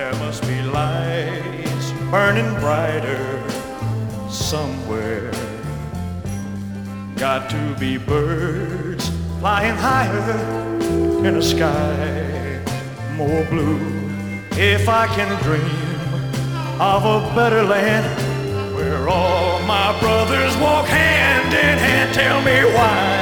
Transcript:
There must be lights burning brighter somewhere. Got to be birds flying higher in a sky more blue. If I can dream of a better land where all my brothers walk hand in hand, tell me why